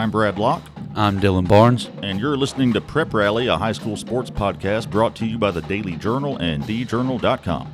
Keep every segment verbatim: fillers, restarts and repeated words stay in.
I'm Brad Locke. I'm Dylan Barnes. And you're listening to Prep Rally, a high school sports podcast brought to you by the Daily Journal and d journal dot com.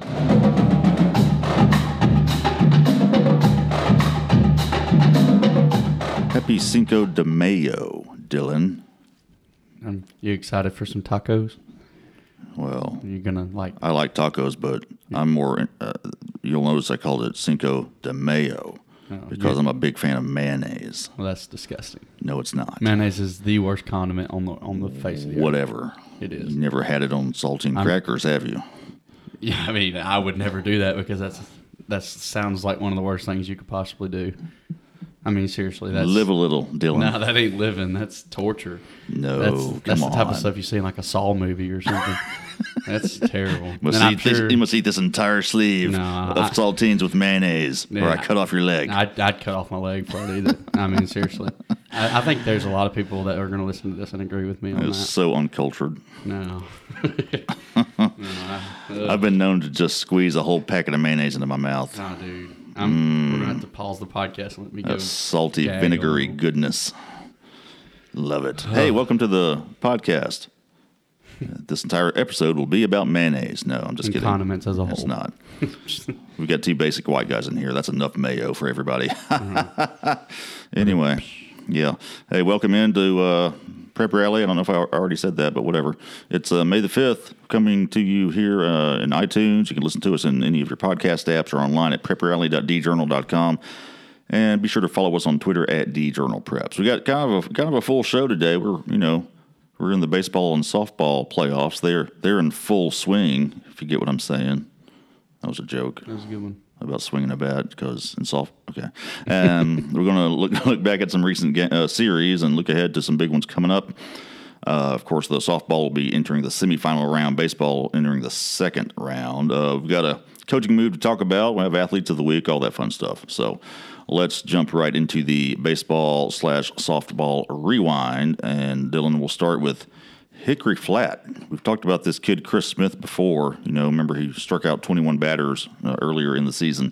Happy Cinco de Mayo, Dylan. Are you excited for some tacos? Well, You're going to like... I like tacos, but I'm more, uh, you'll notice I called it Cinco de Mayo Oh, because you- I'm a big fan of mayonnaise. Well, that's disgusting. No, it's not. Mayonnaise is the worst condiment on the on the face of the earth. Whatever. It is. You never had it on saltine I'm- crackers, have you? Yeah, I mean, I would never do that because that's that sounds like one of the worst things you could possibly do. I mean, seriously, that's... Live a little, Dylan. No, that ain't living. That's torture. No, That's, come that's on. the type of stuff you see in like a Saw movie or something. That's terrible. You must, And I'm eat this, sure- you must eat this entire sleeve No, of I- saltines with mayonnaise, or Yeah, I cut off your leg. I'd, I'd cut off my leg before I'd eat it. I mean, seriously. I, I think there's a lot of people that are going to listen to this and agree with me on It's that. so uncultured. No. no I, ugh. I've been known to just squeeze a whole packet of mayonnaise into my mouth. Nah, dude. I'm, We're going to have to pause the podcast and let me go. That salty, gag a vinegary little. goodness. Love it. Hey, welcome to the podcast. This entire episode will be about mayonnaise. No, I'm just And kidding. condiments as a It's whole. not. We've got two basic white guys in here. That's enough mayo for everybody. Anyway, yeah. Hey, welcome into uh, Prep Rally. I don't know if I already said that, but whatever. It's uh, May the fifth, coming to you here uh, in iTunes. You can listen to us in any of your podcast apps or online at prep rally dot d journal dot com. And be sure to follow us on Twitter at djournalpreps. We got kind of a kind of a full show today. We're you know we're in the baseball and softball playoffs. They're they're in full swing. If you get what I'm saying, that was a joke That was a good one. about swinging a bat because in soft. Okay, and we're gonna look look back at some recent ga- uh, series and look ahead to some big ones coming up. Uh, of course, the softball will be entering the semifinal round. Baseball entering the second round. Uh, we've got a coaching move to talk about. We have athletes of the week, all that fun stuff. So let's jump right into the baseball slash softball rewind. And Dylan, will start with Hickory Flat. We've talked about this kid, Chris Smith, before. You know, remember he struck out twenty-one batters uh, earlier in the season.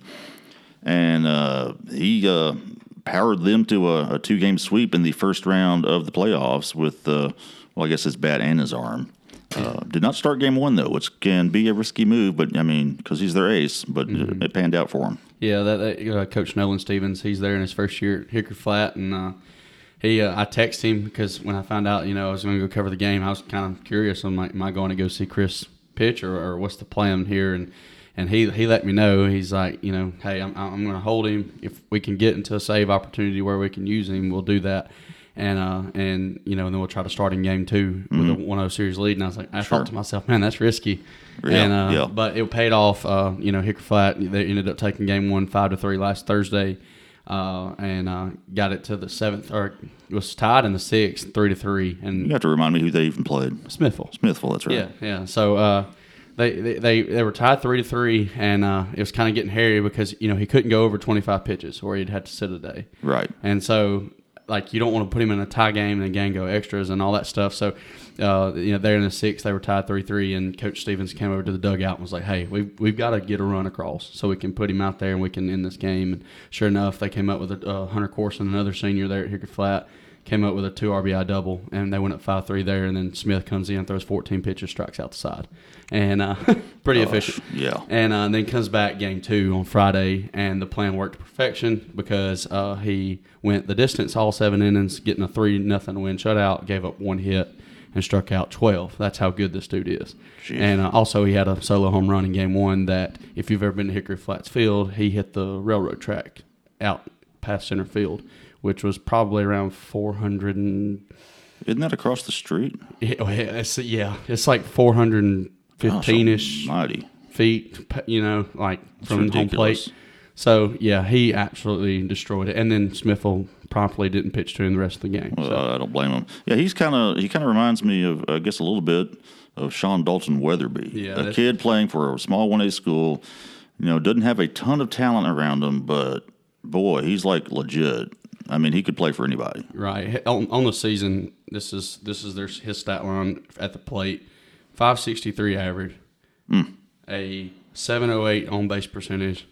And uh, he uh, powered them to a, a two-game sweep in the first round of the playoffs with, uh, well, I guess his bat and his arm. Uh, did not start game one, though, which can be a risky move, but, I mean, because he's their ace, but mm-hmm. it, it panned out for him. Yeah, that, that uh, Coach Nolan Stevens, he's there in his first year at Hickory Flat, and uh, he, uh, I texted him because when I found out, you know, I was going to go cover the game, I was kind of curious. I'm like, am I going to go see Chris pitch, or, or what's the plan here? And and he he let me know. He's like, you know, hey, I'm I'm going to hold him. If we can get into a save opportunity where we can use him, we'll do that. And uh and you know, and then we'll try to start in game two with mm-hmm. a one oh series lead. And I was like, I sure. thought to myself, man, that's risky. Yeah, and uh, yeah. But it paid off. Uh, you know, Hickory Flat, they ended up taking game one five to three last Thursday, uh, and uh, got it to the seventh, or it was tied in the sixth, three to three. And You have to remind me who they even played. Smithville. Smithville, that's right. Yeah, yeah. So uh, they, they they they were tied three to three, and uh, it was kind of getting hairy because you know he couldn't go over twenty-five pitches, or he'd had to sit a day. Right. And so, like, you don't want to put him in a tie game and the game go extras and all that stuff. So, uh, you know, there in the sixth, they were tied three three, and Coach Stevens came over to the dugout and was like, hey, we've, we've got to get a run across so we can put him out there and we can end this game. And sure enough, they came up with a uh, Hunter Corson, another senior there at Hickory Flat, came up with a two R B I double, and they went up five three there, and then Smith comes in, throws fourteen pitches, strikes out the side. And uh, pretty Gosh, efficient. yeah. And uh, then comes back game two on Friday, and the plan worked to perfection because uh, he went the distance all seven innings, getting a three nothing win shutout, gave up one hit, and struck out twelve. That's how good this dude is. Jeez. And uh, also he had a solo home run in game one that, if you've ever been to Hickory Flats Field, he hit the railroad track out past center field, which was probably around four hundred and... Isn't that across the street? Yeah, it's, yeah, it's like four hundred fifteen-ish Mighty. feet, you know, like It's from home ridiculous. plate. So, yeah, he absolutely destroyed it. And then Smithville promptly didn't pitch to him the rest of the game. Well, So, I don't blame him. Yeah, he's kind of he kind of reminds me of, I guess, a little bit of Sean Dalton Weatherby, Yeah, a that's- kid playing for a small one A school. You know, doesn't have a ton of talent around him, but boy, he's like legit. I mean, he could play for anybody. right. On, on the season, this is this is their his stat line at the plate. five sixty-three average, Mm. a seven oh eight on base percentage,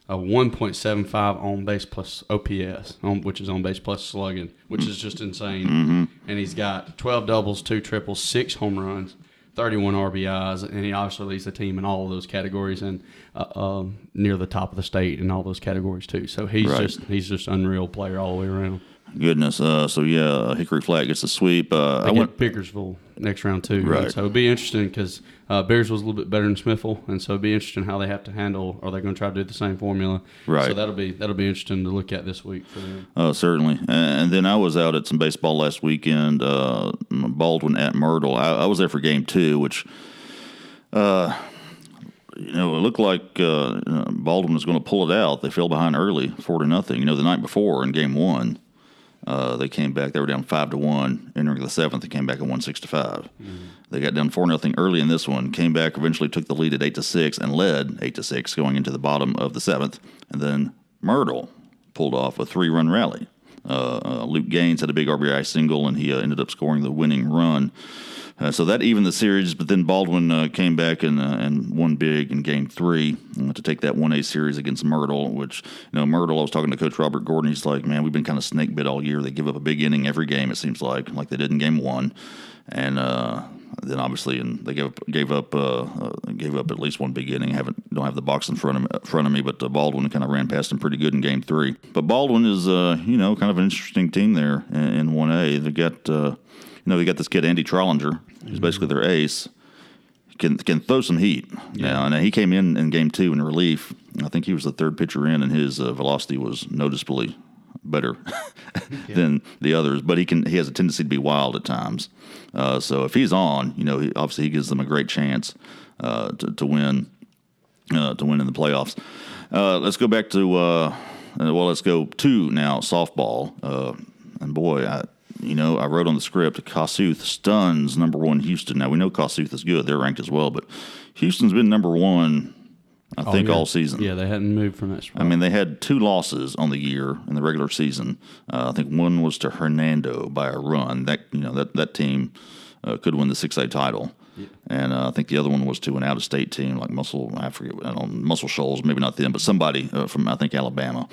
a one point seven five on base plus O P S, on, which is on base plus slugging, which is just insane. Mm-hmm. And he's got twelve doubles, two triples, six home runs, thirty-one R B Is, and he obviously leads the team in all of those categories and uh, um, near the top of the state in all those categories too. So he's Right. just he's just unreal player all the way around. Goodness. Uh, so, yeah, Hickory Flat gets the sweep. Uh, They I get went. Bickersville next round too. Right. So it'll be interesting because uh, Bears was a little bit better than Smithville, and so it'll be interesting how they have to handle. Are they going to try to do the same formula? Right. So that'll be that'll be interesting to look at this week for them. Uh, certainly. And then I was out at some baseball last weekend, uh, Baldwin at Myrtle. I, I was there for game two, which, uh, you know, it looked like uh, Baldwin was going to pull it out. They fell behind early, four to nothing. You know, the night before in game one, uh, they came back. They were down five to one. Entering the seventh, they came back and won six to five. Mm-hmm. They got down four nothing early in this one. Came back, eventually took the lead at eight to six, and led eight to six going into the bottom of the seventh. And then Myrtle pulled off a three run rally. Uh, uh, Luke Gaines had a big R B I single, and he uh, ended up scoring the winning run. Uh, so that evened the series, but then Baldwin uh, came back and uh, and won big in Game Three uh, to take that one A series against Myrtle. Which, you know, Myrtle. I was talking to Coach Robert Gordon. He's like, man, we've been kind of snake bit all year. They give up a big inning every game. It seems like, like they did in Game One, and uh, then obviously, and they gave up gave up uh, uh, gave up at least one big inning. I haven't don't have the box in front of me, front of me, but uh, Baldwin kind of ran past them pretty good in Game Three. But Baldwin is, uh, you know, kind of an interesting team there in, in one A. They got. Uh, You know, they got this kid, Andy Trollinger, who's basically their ace. Can can throw some heat. Yeah. Now, and he came in in game two in relief. I think he was the third pitcher in, and his uh, velocity was noticeably better yeah. than the others. But he can he has a tendency to be wild at times. Uh, so if he's on, you know, he, obviously he gives them a great chance uh, to to win uh, to win in the playoffs. Uh, let's go back to uh, well, let's go to now softball. Uh, and boy, I. You know, I wrote on the script, Kossuth stuns number one Houston. Now, we know Kossuth is good. They're ranked as well. But Houston's been number one, I oh, think, yeah. all season. Yeah, they hadn't moved from that spot. I mean, they had two losses on the year in the regular season. Uh, I think one was to Hernando by a run. That you know that, that team uh, could win the six A title. Yeah. And uh, I think the other one was to an out-of-state team like Muscle, I forget, I don't know, Muscle Shoals, maybe not them, but somebody uh, from, I think, Alabama.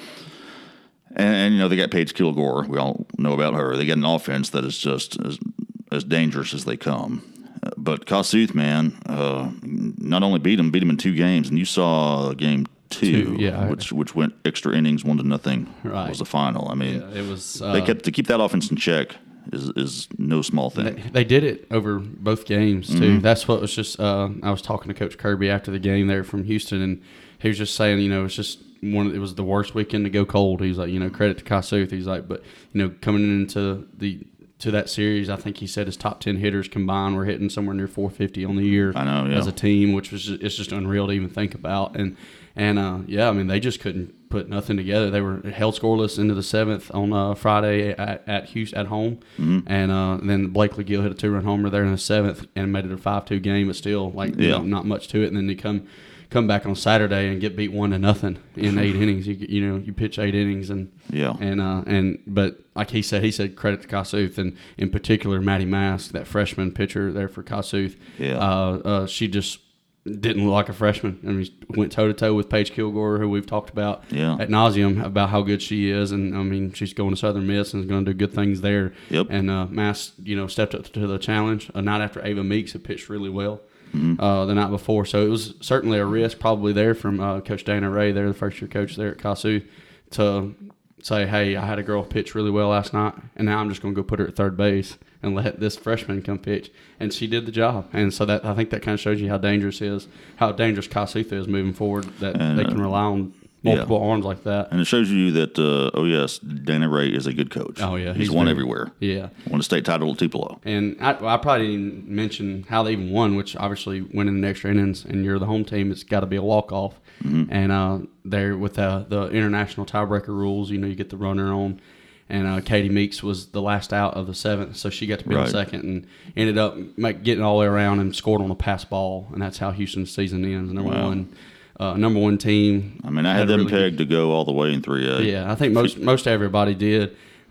And, and, you know, they got Paige Kilgore. We all know about her. They got an offense that is just as, as dangerous as they come. Uh, but Kossuth, man, uh, not only beat them, beat them in two games. And you saw game two, two yeah, which which went extra innings, one to nothing right. was the final. I mean, yeah, it was. Uh, they kept to keep that offense in check is is no small thing. They, they did it over both games, too. Mm-hmm. That's what was just uh, – I was talking to Coach Kirby after the game there from Houston, and he was just saying, you know, it's just – One, it was the worst weekend to go cold. He's like, you know, credit to Kossuth. He's like, but you know, coming into the to that series, I think he said his top ten hitters combined were hitting somewhere near four fifty on the year. I know, yeah. As a team, which was just, it's just unreal to even think about. And and uh, yeah, I mean, they just couldn't put nothing together. They were held scoreless into the seventh on uh, Friday at at Houston at home, mm-hmm. and uh, then Blakely Gill hit a two run homer there in the seventh and made it a five two game. But still, like, yeah. you know, not much to it. And then they come. come back on Saturday and get beat one to nothing in eight innings. You you know you pitch eight innings and yeah and uh and but like he said he said credit to Kossuth and in particular Maddie Mask, that freshman pitcher there for Kossuth. Yeah, uh, uh she just didn't look like a freshman. I mean, went toe to toe with Paige Kilgore, who we've talked about yeah. ad nauseum about how good she is, and I mean she's going to Southern Miss and is going to do good things there. Yep. And uh, Mask, you know, stepped up to the challenge a night after Ava Meeks had pitched really well. Mm-hmm. Uh, the night before. So it was certainly a risk probably there from uh, Coach Dana Ray, there, the first-year coach there at Kossuth, to say, hey, I had a girl pitch really well last night, and now I'm just going to go put her at third base and let this freshman come pitch. And she did the job. And so that I think that kind of shows you how dangerous is, how dangerous Kossuth is moving forward, that and, they can rely on multiple yeah. arms like that. And it shows you that, uh, oh, yes, Dana Ray is a good coach. Oh, yeah. He's, he's won very, everywhere. Yeah. Won a state title at Tupelo. And I, I probably didn't mention how they even won, which obviously winning the extra innings and you're the home team, it's got to be a walk-off. Mm-hmm. And uh, there with uh, the international tiebreaker rules, you know, you get the runner on. And uh, Katie Meeks was the last out of the seventh, so she got to be right. on second and ended up make, getting all the way around and scored on a pass ball. And that's how Houston's season ends, number wow. one. Uh, number one team. I mean, I had, had them really pegged good, to go all the way in three A. Yeah, I think most most everybody did.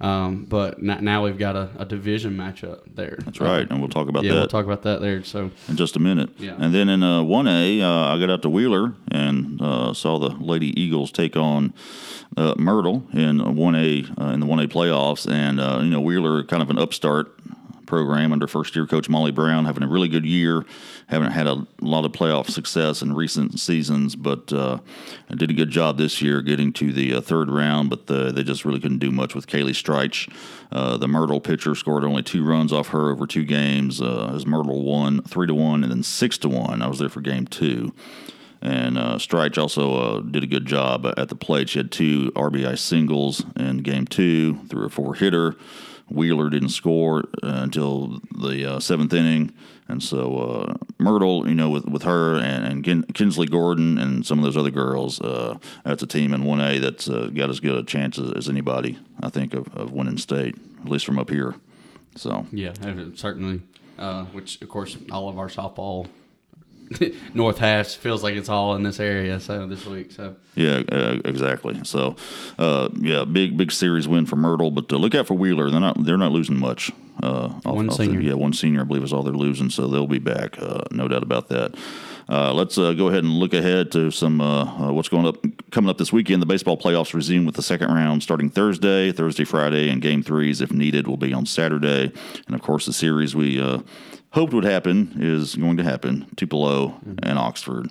Um, but n- now we've got a, a division matchup there. That's right, and we'll talk about yeah, that. we'll talk about that there. So in just a minute. Yeah. And then in uh, one A, uh, I got out to Wheeler and uh, saw the Lady Eagles take on uh, Myrtle in one A uh, in the one A playoffs, and uh, you know Wheeler kind of an upstart program under first-year coach Molly Brown, having a really good year. Haven't had a lot of playoff success in recent seasons, but uh, did a good job this year getting to the uh, third round, but the, they just really couldn't do much with Kaylee Streich. Uh, the Myrtle pitcher scored only two runs off her over two games uh, as Myrtle won three to one and then six to one. I was there for game two. And uh, Streich also uh, did a good job at the plate. She had two R B I singles in game two through a four-hitter. Wheeler didn't score uh, until the uh, seventh inning, and so uh, Myrtle, you know, with, with her and, and Kin- Kinsley Gordon and some of those other girls, uh, that's a team in one A that's uh, got as good a chance as, as anybody, I think, of, of winning state, at least from up here. So yeah, certainly. Uh, which of course, all of our softball North Hash feels like it's all in this area. So this week, so yeah, uh, exactly. So uh, yeah, big big series win for Myrtle, but uh, look out for Wheeler. They're not they're not losing much. Uh, off, one off senior, the, yeah, one senior, I believe, is all they're losing. So they'll be back, uh, no doubt about that. Uh, let's uh, go ahead and look ahead to some uh, uh, what's going up coming up this weekend. The baseball playoffs resume with the second round starting Thursday, Thursday, Friday, and game threes, if needed, will be on Saturday. And of course, the series we uh, hoped would happen is going to happen. Tupelo mm-hmm. and Oxford.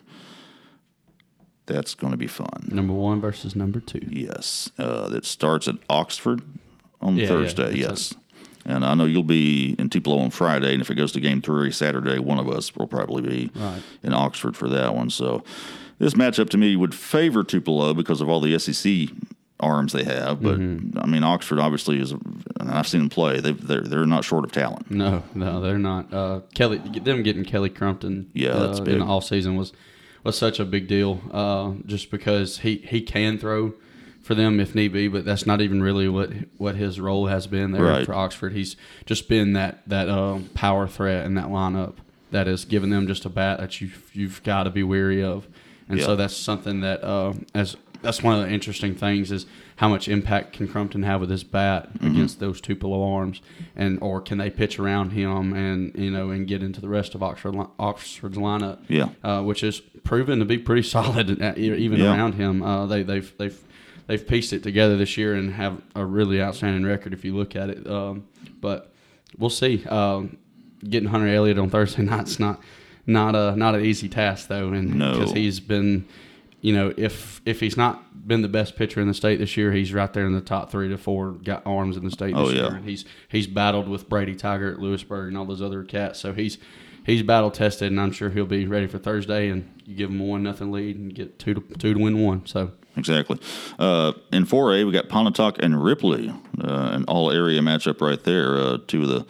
That's going to be fun. Number one versus number two. Yes, uh, that starts at Oxford on yeah, Thursday. Yeah, yes. And I know you'll be in Tupelo on Friday, and if it goes to game three Saturday, one of us will probably be right. in Oxford for that one. So this matchup to me would favor Tupelo because of all the S E C arms they have. But, mm-hmm. I mean, Oxford obviously is, and I've seen them play, they, they're, they're not short of talent. No, no, they're not. Uh, Kelly, them getting Kelly Crumpton yeah, that's uh, big. in the offseason was, was such a big deal uh, just because he, he can throw for them if need be, but that's not even really what what his role has been there right. for Oxford. He's just been that that uh, power threat in that lineup that has given them just a bat that you've you've got to be wary of, and yeah. so that's something that uh, as that's one of the interesting things is how much impact can Crumpton have with his bat mm-hmm. against those Tupelo arms, and or can they pitch around him and you know and get into the rest of Oxford Oxford's lineup, yeah, uh, which is proven to be pretty solid at, even yeah. around him. Uh, they they've they've They've pieced it together this year and have a really outstanding record if you look at it. Um, but we'll see. Um, getting Hunter Elliott on Thursday night's not not a not an easy task though, and no. because he's been, you know, if if he's not been the best pitcher in the state this year, he's right there in the top three to four got arms in the state this oh, year. Yeah. And he's he's battled with Brady Tiger at Lewisburg and all those other cats, so he's. He's battle tested, and I'm sure he'll be ready for Thursday. And you give him a one nothing lead, and get two to two to win one. So exactly. Uh, in four A, we got Pontotoc and Ripley, uh, an all area matchup right there. Uh, two of the,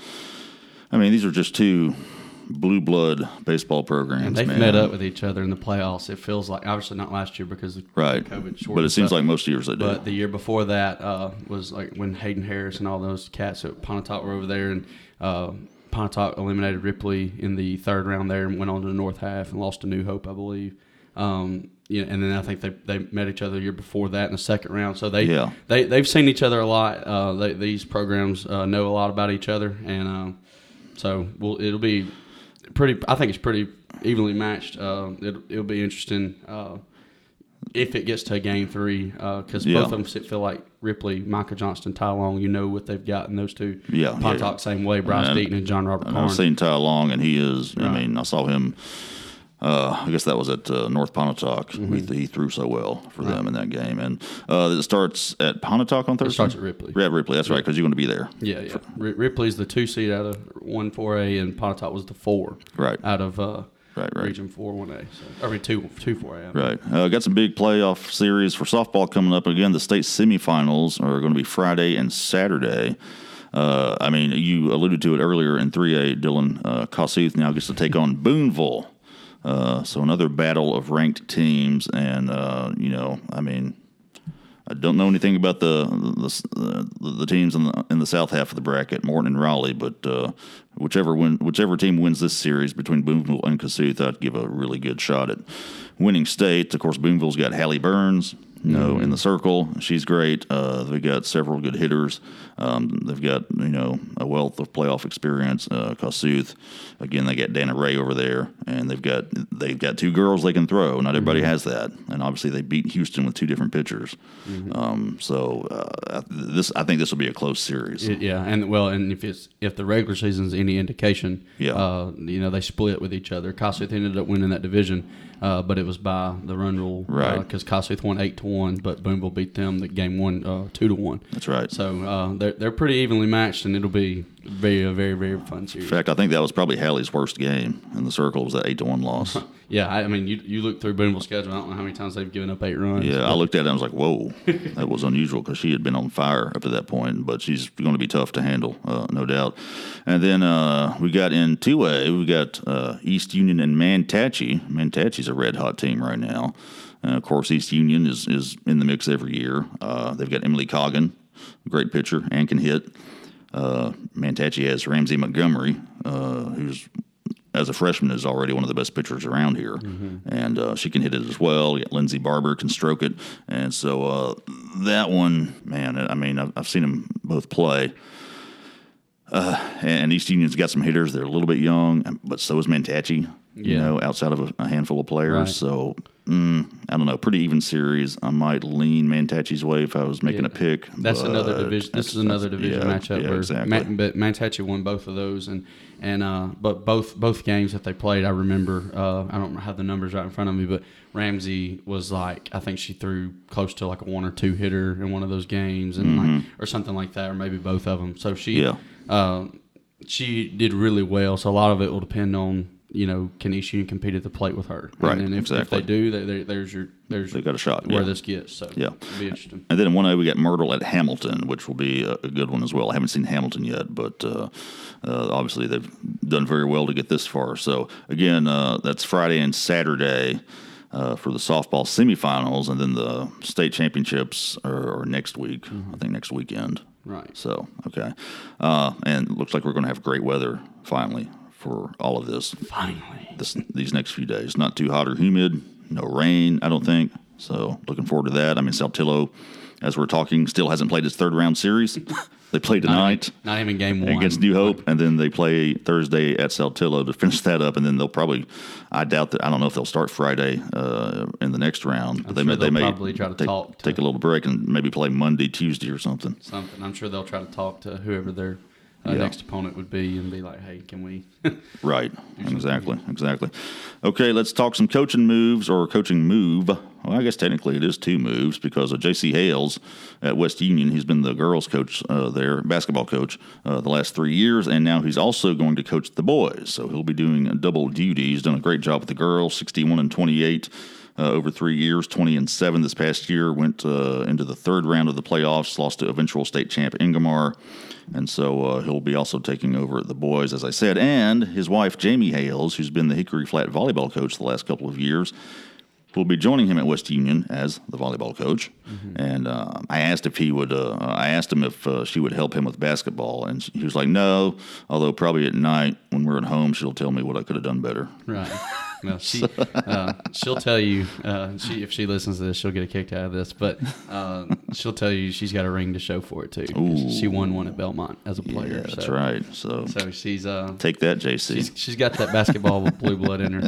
I mean, these are just two blue blood baseball programs. And they've man. met up with each other in the playoffs. It feels like obviously not last year because of right. COVID short. But it seems stuff. like most years they do. But the year before that uh, was like when Hayden Harris and all those cats at Pontotoc were over there, and. Uh, Pontotoc eliminated Ripley in the third round there and went on to the North Half and lost to New Hope, I believe. Um, you know, and then I think they they met each other the year before that in the second round. So they yeah. they they've seen each other a lot. Uh, they, these programs uh, know a lot about each other, and uh, so we'll, it'll be pretty. I think it's pretty evenly matched. Uh, it, it'll be interesting. Uh, if it gets to game three, because uh, yeah. both of them feel like Ripley, Micah Johnston, Ty Long, you know what they've got in those two. Yeah, Pontotoc, yeah. same way, Bryce and, Deaton and John Robert and Karn. I've seen Ty Long, and he is, right. I mean, I saw him, uh, I guess that was at uh, North Pontotoc. Mm-hmm. He, he threw so well for right. them in that game. And uh, it starts at Pontotoc on Thursday? It starts at Ripley. Yeah, Ripley, that's yeah. right, because you're going to be there. Yeah, yeah. R- Ripley's the two seed out of one four A, and Pontotoc was the four right. out of uh, Right, right. Region four one A. So, I mean, two, two four A. Right. Uh, got some big playoff series for softball coming up. Again, the state semifinals are going to be Friday and Saturday. Uh, I mean, you alluded to it earlier in three A. Dylan uh, Kossuth now gets to take on Boonville. Uh, so another battle of ranked teams. And, uh, you know, I mean, I don't know anything about the the, the, the teams in the in the south half of the bracket, Morton and Raleigh, but uh, whichever win, whichever team wins this series between Boonville and Kossuth, I'd give a really good shot at winning state. Of course, Boonville's got Hallie Burns, No, in the circle, she's great. Uh, they've got several good hitters. Um, they've got, you know, a wealth of playoff experience. Uh, Kossuth, again, they got Dana Ray over there, and they've got they've got two girls they can throw. Not everybody mm-hmm. has that, and obviously they beat Houston with two different pitchers. Mm-hmm. Um, so uh, this, I think this will be a close series. It, yeah, and well, and if it's if the regular season's any indication, yeah. uh, you know, they split with each other. Kossuth ended up winning that division. Uh, but it was by the run rule, right? Because uh, Kossuth won eight to one, but Boonville beat them the game one uh, two to one. That's right. So uh, they're they're pretty evenly matched, and it'll be very a very very fun series. In fact, I think that was probably Hallie's worst game in the circle. Was that eight to one loss? Yeah, I, I mean, you you look through Boonville's schedule. I don't know how many times they've given up eight runs. Yeah, I looked at it and I was like, whoa, that was unusual because she had been on fire up to that point. But she's going to be tough to handle, uh, no doubt. And then uh, we got in two A, we got uh, East Union and Mantachie. Mantachie's a red hot team right now. And of course, East Union is is in the mix every year. Uh, they've got Emily Coggin, a great pitcher and can hit. Uh, Mantachie has Ramsey Montgomery, uh, who's as a freshman is already one of the best pitchers around here, mm-hmm. and uh, she can hit it as well. You got Lindsey Barber can stroke it, and so uh, that one, man, I mean, I've, I've seen them both play. Uh, and East Union's got some hitters. They're a little bit young, but so is Mantachie, you yeah. know, outside of a, a handful of players. Right. So, mm, I don't know, pretty even series. I might lean Mantachie's way if I was making yeah. a pick. That's another division. This is another division yeah, matchup yeah, where exactly. Man, but Mantachie won both of those, and and uh, but both both games that they played, I remember. Uh, I don't have the numbers right in front of me, but Ramsey was like, I think she threw close to like a one or two hitter in one of those games, and mm-hmm. like, or something like that, or maybe both of them. So she, yeah. uh, she did really well. So a lot of it will depend on, you know, can East Union compete at the plate with her? Right, and, and if, exactly. if they do, they, they, there's your there's they got a shot where yeah. this gets. So yeah, it'll be interesting. And then in one A we got Myrtle at Hamilton, which will be a, a good one as well. I haven't seen Hamilton yet, but uh, uh, obviously they've done very well to get this far. So again, uh, that's Friday and Saturday. Uh, for the softball semifinals, and then the state championships are, are next week. Mm-hmm. I think next weekend. Right. So okay, uh, and it looks like we're going to have great weather finally for all of this. Finally, this, these next few days, not too hot or humid, no rain. I don't think so. Looking forward to that. I mean, Saltillo, as we're talking, still hasn't played its third round series. They play tonight. Not, not even game one. Against New Hope, and then they play Thursday at Saltillo to finish that up, and then they'll probably, I doubt that, I don't know if they'll start Friday uh, in the next round. But they sure may, they may probably try to take, talk. To take a little break and maybe play Monday, Tuesday or something. Something. I'm sure they'll try to talk to whoever their uh, yeah. next opponent would be and be like, hey, can we? Right. Exactly. Exactly. Okay, let's talk some coaching moves or coaching move. Well, I guess technically it is two moves because of J C Hales at West Union. He's been the girls' coach uh, there, basketball coach, uh, the last three years, and now he's also going to coach the boys. So he'll be doing double duty. He's done a great job with the girls, sixty-one and twenty-eight uh, over three years, twenty and seven this past year. Went uh, into the third round of the playoffs, lost to eventual state champ Ingomar. And so uh, he'll be also taking over the boys, as I said. And his wife, Jamie Hales, who's been the Hickory Flat volleyball coach the last couple of years, will be joining him at West Union as the volleyball coach. Mm-hmm. And uh, I asked if he would. Uh, I asked him if uh, she would help him with basketball, and he was like, "No." Although probably at night when we're at home, she'll tell me what I could have done better. Right. Well, she uh, she'll tell you. Uh, she if she listens to this, she'll get a kick out of this. But uh, she'll tell you she's got a ring to show for it too. She won one at Belmont as a player. Yeah, that's so. right. So so she's uh, take that, J C. She's, she's got that basketball with blue blood in her.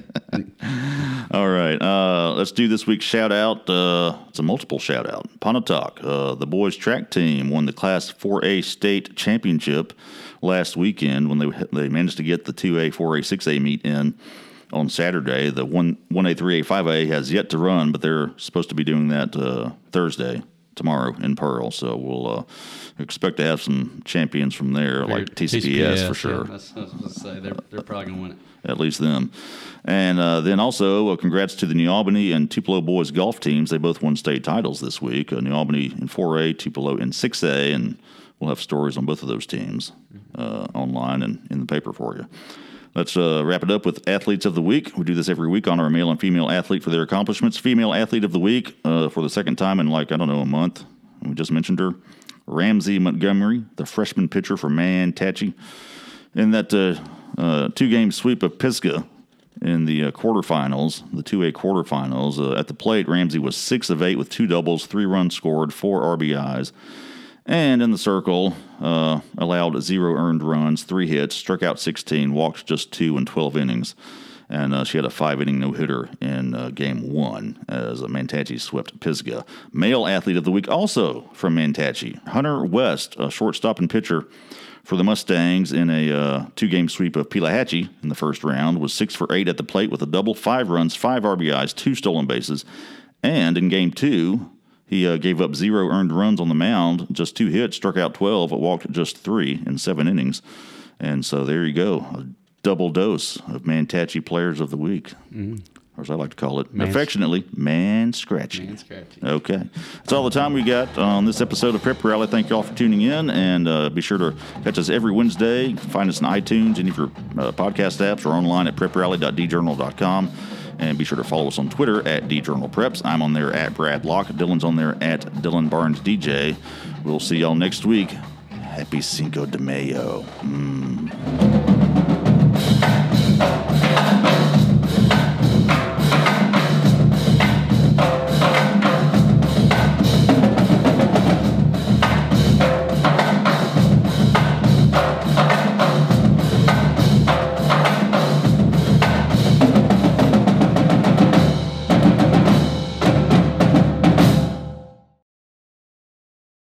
All right, uh, let's do this week's shout out. Uh, it's a multiple shout out. Pontotoc, uh, the boys track team won the Class four A state championship last weekend when they they managed to get the two A, four A, six A meet in on Saturday. The one one A, three A, five A has yet to run, but they're supposed to be doing that uh, Thursday, tomorrow in Pearl. So we'll uh, expect to have some champions from there, like T C P S, for sure. Yeah, that's what I was going to say. They're, they're probably going to win it. At least them. And uh, then also, uh, congrats to the New Albany and Tupelo boys golf teams. They both won state titles this week. Uh, New Albany in four A, Tupelo in six A, and we'll have stories on both of those teams uh, online and in the paper for you. Let's uh, wrap it up with Athletes of the Week. We do this every week on our male and female athlete for their accomplishments. Female Athlete of the Week uh, for the second time in, like, I don't know, a month. We just mentioned her. Ramsey Montgomery, the freshman pitcher for Mantachie. In that uh, uh, two-game sweep of Pisgah in the uh, quarterfinals, the two A quarterfinals. Uh, at the plate, Ramsey was six of eight with two doubles, three runs scored, four R B Is. And in the circle, uh, allowed zero earned runs, three hits, struck out sixteen, walked just two in twelve innings. And uh, she had a five-inning no-hitter in uh, game one as uh, Mantachi swept Pisgah. Male athlete of the week also from Mantachi, Hunter West, a shortstop and pitcher for the Mustangs in a uh, two-game sweep of Pelahatchie in the first round, was six for eight at the plate with a double, five runs, five R B Is, two stolen bases. And in game two, he uh, gave up zero earned runs on the mound, just two hits, struck out twelve, but walked just three in seven innings. And so there you go, a double dose of Mantachi Players of the Week. Mm-hmm. Or as I like to call it, man, affectionately, Man Scratchy. Man Scratchy. Okay. That's all the time we got on this episode of Prep Rally. Thank you all for tuning in, and uh, be sure to catch us every Wednesday. You can find us on iTunes, any of your uh, podcast apps, or online at prep rally dot d journal dot com. And be sure to follow us on Twitter at djournalpreps. I'm on there at Brad Locke. Dylan's on there at Dylan Barnes D J. We'll see y'all next week. Happy Cinco de Mayo. Mm.